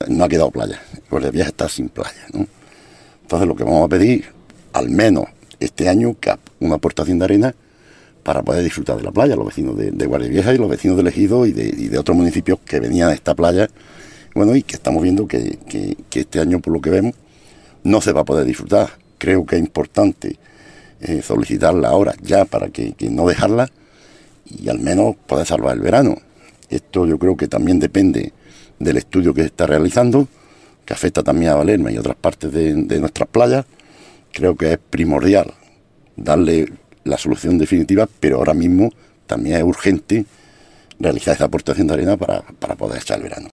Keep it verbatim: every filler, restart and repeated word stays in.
no ha quedado playa. Guardiavieja está sin playa, ¿no? Entonces lo que vamos a pedir, al menos este año, que una aportación de arena para poder disfrutar de la playa, los vecinos de, de Guardiavieja y los vecinos del Ejido y de, y de otros municipios que venían a esta playa, bueno, y que estamos viendo que, que, que este año, por lo que vemos, no se va a poder disfrutar. Creo que es importante eh, solicitarla ahora ya para que, que no dejarla y al menos poder salvar el verano. Esto yo creo que también depende del estudio que se está realizando, que afecta también a Valerma y otras partes de, de nuestras playas. Creo que es primordial darle la solución definitiva, pero ahora mismo también es urgente realizar esa aportación de arena para, para poder echar el verano.